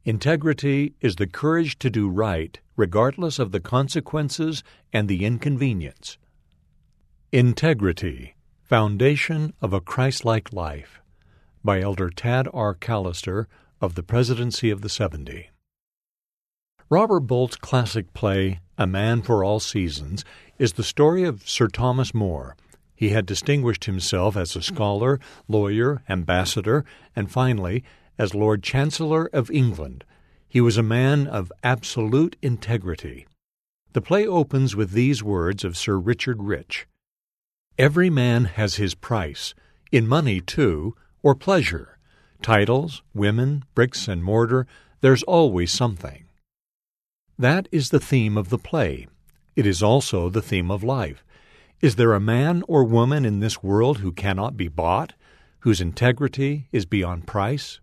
Integrity is the courage to do right, regardless of the consequences and the inconvenience. Integrity, Foundation of a Christ-like Life, by Elder Tad R. Callister of the Presidency of the 70. Robert Bolt's classic play, A Man for All Seasons, is the story of Sir Thomas More. He had distinguished himself as a scholar, lawyer, ambassador, and finally, as Lord Chancellor of England. He was a man of absolute integrity. The play opens with these words of Sir Richard Rich: "Every man has his price, in money too, or pleasure. Titles, women, bricks and mortar, there's always something." That is the theme of the play. It is also the theme of life. Is there a man or woman in this world who cannot be bought, whose integrity is beyond price?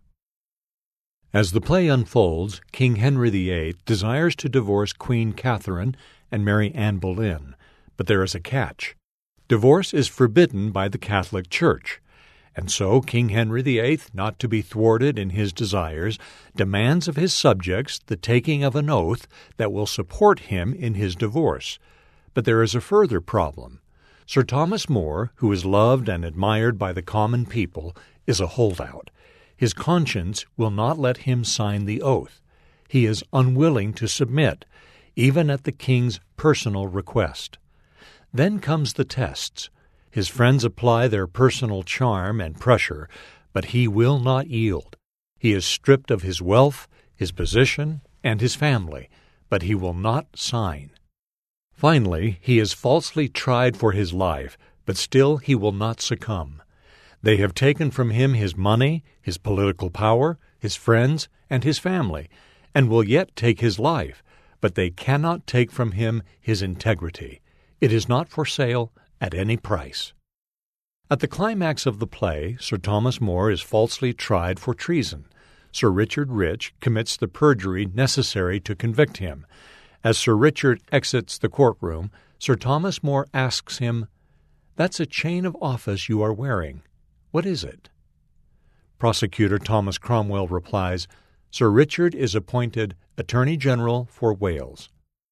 As the play unfolds, King Henry VIII desires to divorce Queen Catherine and Mary Anne Boleyn, but there is a catch. Divorce is forbidden by the Catholic Church, and so King Henry VIII, not to be thwarted in his desires, demands of his subjects the taking of an oath that will support him in his divorce. But there is a further problem. Sir Thomas More, who is loved and admired by the common people, is a holdout. His conscience will not let him sign the oath. He is unwilling to submit, even at the king's personal request. Then comes the tests. His friends apply their personal charm and pressure, but he will not yield. He is stripped of his wealth, his position, and his family, but he will not sign. Finally, he is falsely tried for his life, but still he will not succumb. They have taken from him his money, his political power, his friends, and his family, and will yet take his life, but they cannot take from him his integrity. It is not for sale at any price. At the climax of the play, Sir Thomas More is falsely tried for treason. Sir Richard Rich commits the perjury necessary to convict him. As Sir Richard exits the courtroom, Sir Thomas More asks him, "That's a chain of office you are wearing. What is it?" Prosecutor Thomas Cromwell replies, "Sir Richard is appointed Attorney General for Wales."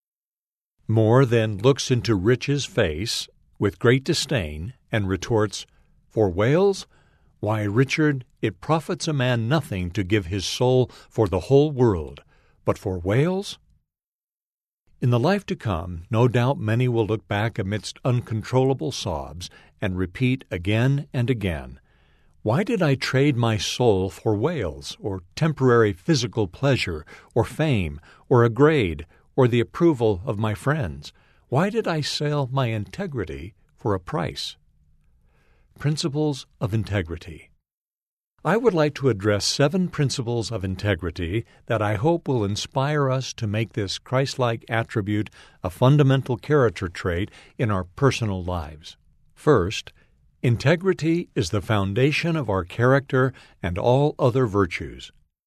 More then looks into Rich's face with great disdain and retorts, "For Wales? Why, Richard, it profits a man nothing to give his soul for the whole world, but for Wales?" In the life to come, no doubt many will look back amidst uncontrollable sobs and repeat again and again, "Why did I trade my soul for Wales, or temporary physical pleasure, or fame, or a grade, or the approval of my friends? Why did I sell my integrity for a price?" Principles of Integrity. I would like to address 7 principles of integrity that I hope will inspire us to make this Christ-like attribute a fundamental character trait in our personal lives. First, integrity is the foundation of our character and all other virtues.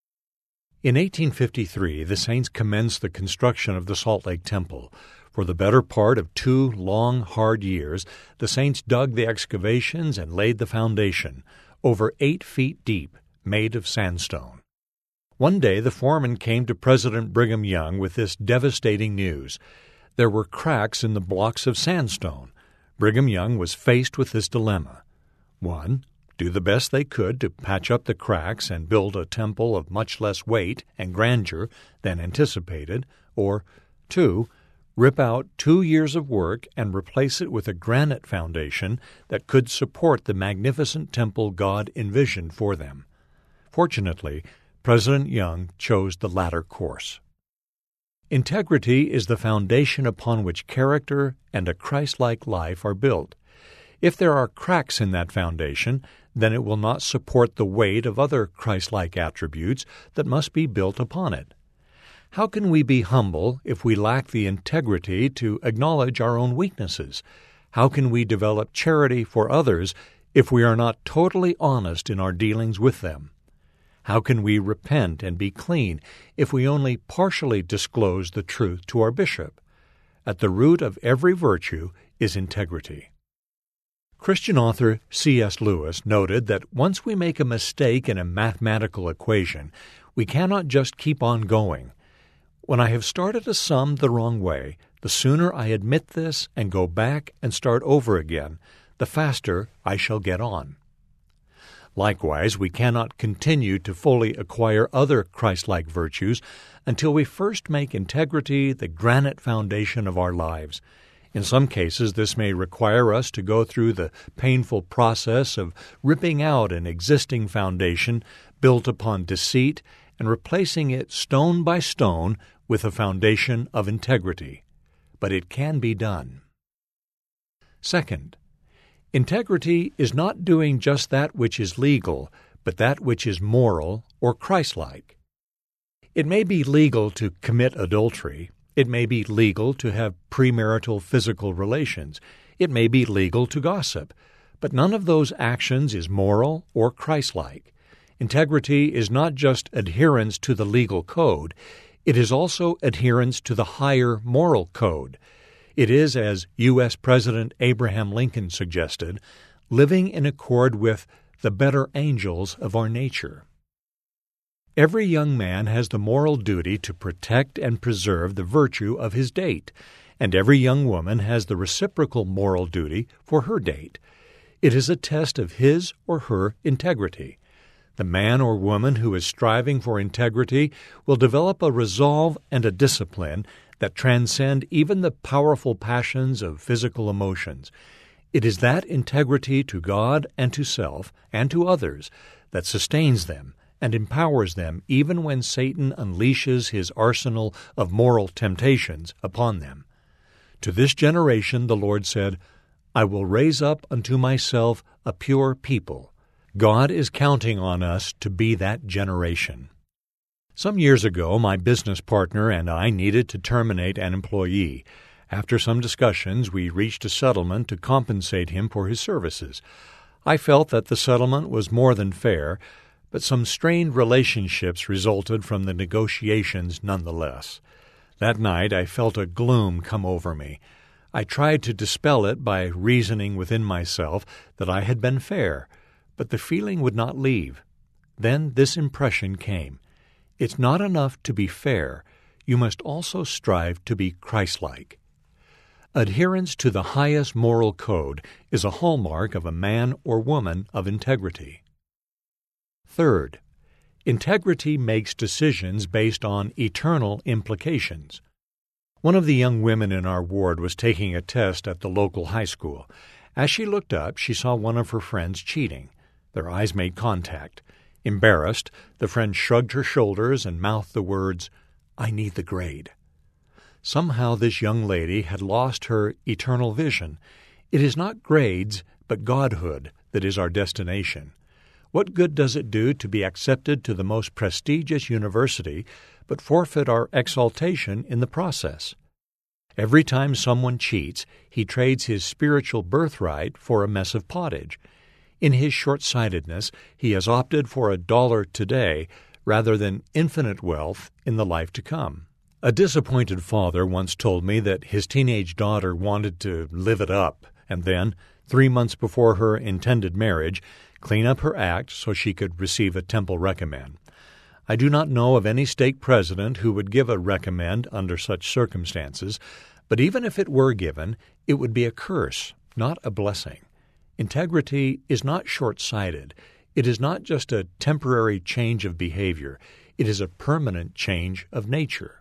In 1853, the saints commenced the construction of the Salt Lake Temple. For the better part of 2 long, hard years, the saints dug the excavations and laid the foundation, over 8 feet deep, made of sandstone. One day the foreman came to President Brigham Young with this devastating news. There were cracks in the blocks of sandstone. Brigham Young was faced with this dilemma. 1. Do the best they could to patch up the cracks and build a temple of much less weight and grandeur than anticipated, or 2. Rip out 2 years of work and replace it with a granite foundation that could support the magnificent temple God envisioned for them. Fortunately, President Young chose the latter course. Integrity is the foundation upon which character and a Christ-like life are built. If there are cracks in that foundation, then it will not support the weight of other Christ-like attributes that must be built upon it. How can we be humble if we lack the integrity to acknowledge our own weaknesses? How can we develop charity for others if we are not totally honest in our dealings with them? How can we repent and be clean if we only partially disclose the truth to our bishop? At the root of every virtue is integrity. Christian author C.S. Lewis noted that once we make a mistake in a mathematical equation, We cannot just keep on going. When I have started a sum the wrong way, the sooner I admit this and go back and start over again, the faster I shall get on. Likewise, we cannot continue to fully acquire other Christ-like virtues until we first make integrity the granite foundation of our lives. In some cases, this may require us to go through the painful process of ripping out an existing foundation built upon deceit and replacing it stone by stone with a foundation of integrity. But it can be done. Second, integrity is not doing just that which is legal, but that which is moral or Christ-like. It may be legal to commit adultery. It may be legal to have premarital physical relations. It may be legal to gossip. But none of those actions is moral or Christ-like. Integrity is not just adherence to the legal code. It is also adherence to the higher moral code. It is, as U.S. President Abraham Lincoln suggested, living in accord with the better angels of our nature. Every young man has the moral duty to protect and preserve the virtue of his date, and every young woman has the reciprocal moral duty for her date. It is a test of his or her integrity. The man or woman who is striving for integrity will develop a resolve and a discipline that transcend even the powerful passions of physical emotions. It is that integrity to God and to self and to others that sustains them and empowers them even when Satan unleashes his arsenal of moral temptations upon them. To this generation the Lord said, "I will raise up unto myself a pure people." God is counting on us to be that generation. Some years ago, my business partner and I needed to terminate an employee. After some discussions, we reached a settlement to compensate him for his services. I felt that the settlement was more than fair, but some strained relationships resulted from the negotiations nonetheless. That night, I felt a gloom come over me. I tried to dispel it by reasoning within myself that I had been fair, but the feeling would not leave. Then this impression came. It's not enough to be fair. You must also strive to be Christ-like. Adherence to the highest moral code is a hallmark of a man or woman of integrity. Third, integrity makes decisions based on eternal implications. One of the young women in our ward was taking a test at the local high school. As she looked up, she saw one of her friends cheating. Their eyes made contact. Embarrassed, the friend shrugged her shoulders and mouthed the words, "I need the grade." Somehow this young lady had lost her eternal vision. It is not grades, but godhood that is our destination. What good does it do to be accepted to the most prestigious university, but forfeit our exaltation in the process? Every time someone cheats, he trades his spiritual birthright for a mess of pottage. In his short-sightedness, he has opted for $1 today rather than infinite wealth in the life to come. A disappointed father once told me that his teenage daughter wanted to live it up and then, 3 months before her intended marriage, clean up her act so she could receive a temple recommend. I do not know of any stake president who would give a recommend under such circumstances, but even if it were given, it would be a curse, not a blessing. Integrity is not short-sighted. It is not just a temporary change of behavior. It is a permanent change of nature.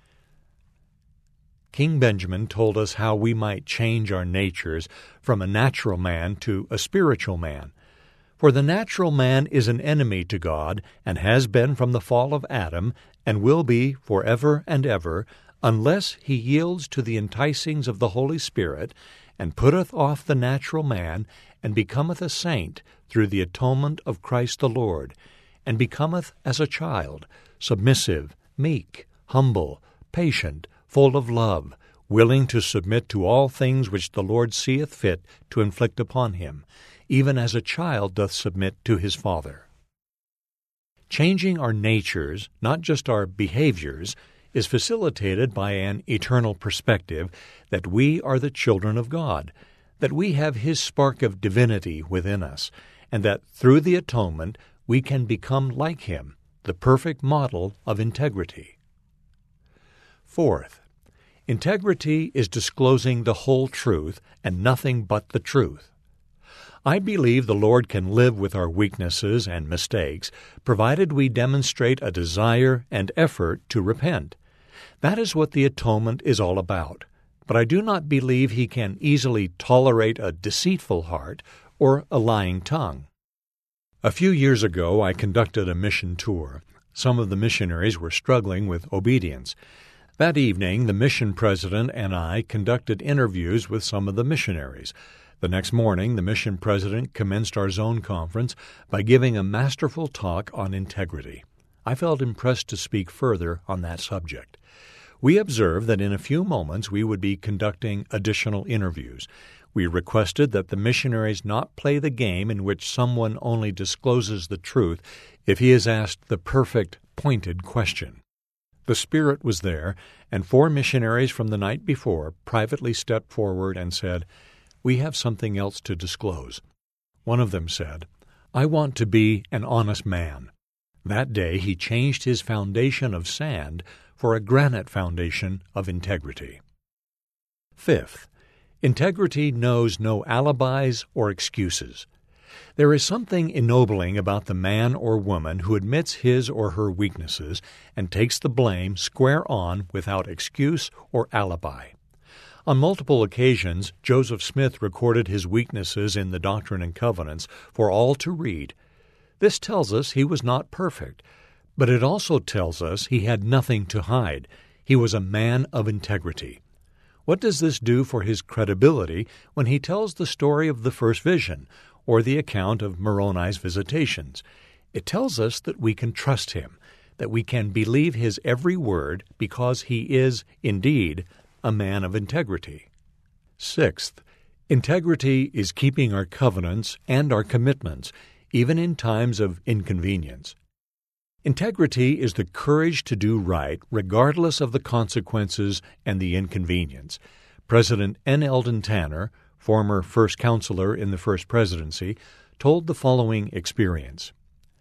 King Benjamin told us how we might change our natures from a natural man to a spiritual man. For the natural man is an enemy to God, and has been from the fall of Adam, and will be forever and ever, unless he yields to the enticings of the Holy Spirit, and putteth off the natural man, and becometh a saint through the atonement of Christ the Lord, and becometh as a child, submissive, meek, humble, patient, full of love, willing to submit to all things which the Lord seeth fit to inflict upon him, even as a child doth submit to his father. Changing our natures, not just our behaviors, is facilitated by an eternal perspective that we are the children of God, that we have His spark of divinity within us, and that through the atonement we can become like Him, the the perfect model of integrity. Fourth, integrity is disclosing the whole truth and nothing but the truth. I believe the Lord can live with our weaknesses and mistakes, provided we demonstrate a desire and effort to repent. That is what the atonement is all about. But I do not believe He can easily tolerate a deceitful heart or a lying tongue. A few years ago, I conducted a mission tour. Some of the missionaries were struggling with obedience. That evening, the mission president and I conducted interviews with some of the missionaries. The next morning, the mission president commenced our zone conference by giving a masterful talk on integrity. I felt impressed to speak further on that subject. We observed that in a few moments we would be conducting additional interviews. We requested that the missionaries not play the game in which someone only discloses the truth if he is asked the perfect, pointed question. The Spirit was there, and 4 missionaries from the night before privately stepped forward and said, "We have something else to disclose." One of them said, "I want to be an honest man." That day he changed his foundation of sand for a granite foundation of integrity. Fifth, integrity knows no alibis or excuses. There is something ennobling about the man or woman who admits his or her weaknesses and takes the blame square on without excuse or alibi. On multiple occasions, Joseph Smith recorded his weaknesses in the Doctrine and Covenants for all to read. This tells us he was not perfect, but it also tells us he had nothing to hide. He was a man of integrity. What does this do for his credibility when he tells the story of the first vision or the account of Moroni's visitations? It tells us that we can trust him, that we can believe his every word because he is, indeed, a man of integrity. Sixth, integrity is keeping our covenants and our commitments, even in times of inconvenience. Integrity is the courage to do right regardless of the consequences and the inconvenience. President N. Eldon Tanner, former first counselor in the First Presidency, told the following experience.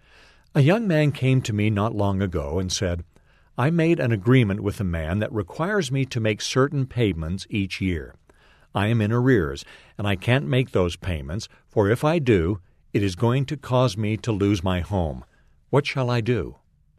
A young man came to me not long ago and said, "I made an agreement with a man that requires me to make certain payments each year. I am in arrears, and I can't make those payments, for if I do, it is going to cause me to lose my home. What shall I do?"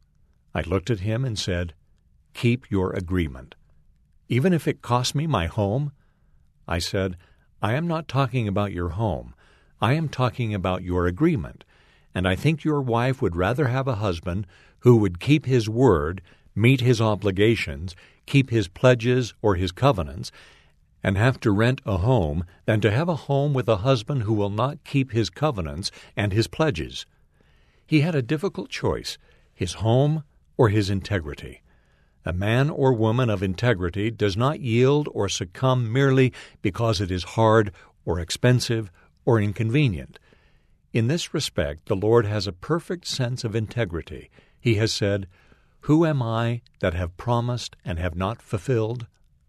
I looked at him and said, "Keep your agreement." "Even if it costs me my home?" I said, "I am not talking about your home. I am talking about your agreement, and I think your wife would rather have a husband who would keep his word, meet his obligations, keep his pledges or his covenants, and have to rent a home than to have a home with a husband who will not keep his covenants and his pledges." He had a difficult choice, his home or his integrity. A man or woman of integrity does not yield or succumb merely because it is hard or expensive or inconvenient. In this respect, the Lord has a perfect sense of integrity. He has said, "Who am I that have promised and have not fulfilled?"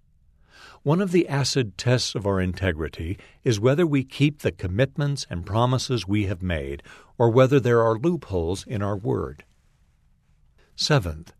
One of the acid tests of our integrity is whether we keep the commitments and promises we have made, or whether there are loopholes in our word. Seventh,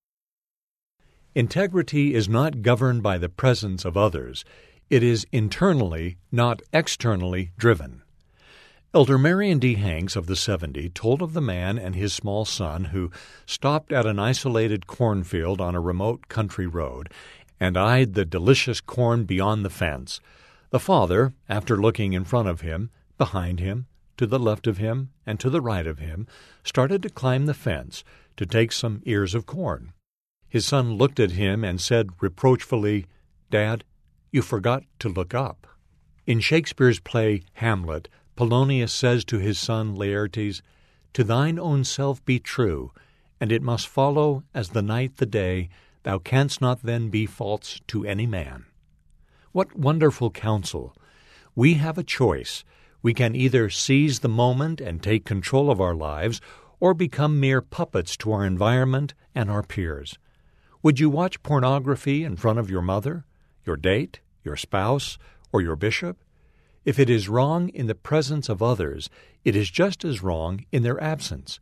integrity is not governed by the presence of others. It is internally, not externally, driven. Elder Marion D. Hanks of the 70 told of the man and his small son who stopped at an isolated cornfield on a remote country road and eyed the delicious corn beyond the fence. The father, after looking in front of him, behind him, to the left of him, and to the right of him, started to climb the fence to take some ears of corn. His son looked at him and said reproachfully, "Dad, you forgot to look up." In Shakespeare's play Hamlet, Polonius says to his son Laertes, "To thine own self be true, and it must follow as the night the day, thou canst not then be false to any man." What wonderful counsel! We have a choice. We can either seize the moment and take control of our lives, or become mere puppets to our environment and our peers. Would you watch pornography in front of your mother, your date, your spouse, or your bishop? If it is wrong in the presence of others, it is just as wrong in their absence.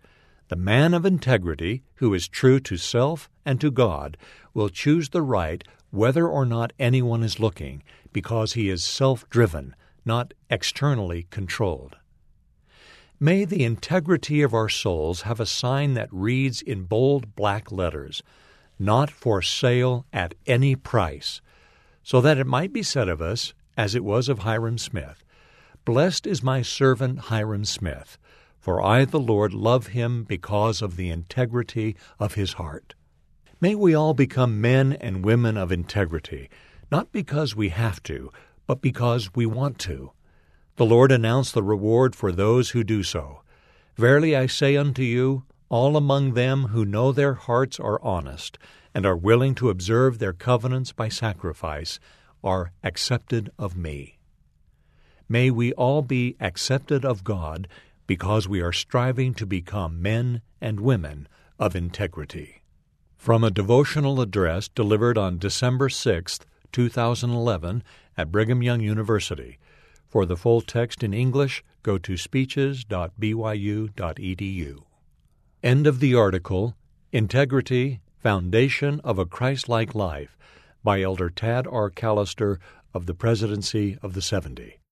The man of integrity, who is true to self and to God, will choose the right whether or not anyone is looking, because he is self-driven, not externally controlled. May the integrity of our souls have a sign that reads in bold black letters, "Not for sale at any price," so that it might be said of us, as it was of Hyrum Smith, "Blessed is my servant Hyrum Smith, for I, the Lord, love him because of the integrity of his heart." May we all become men and women of integrity, not because we have to, but because we want to. The Lord announced the reward for those who do so. "Verily I say unto you, all among them who know their hearts are honest, and are willing to observe their covenants by sacrifice, are accepted of me." May we all be accepted of God because we are striving to become men and women of integrity. From a devotional address delivered on December 6, 2011, at Brigham Young University. For the full text in English, go to speeches.byu.edu. End of the article, Integrity, Foundation of a Christ-like Life, by Elder Tad R. Callister of the Presidency of the 70.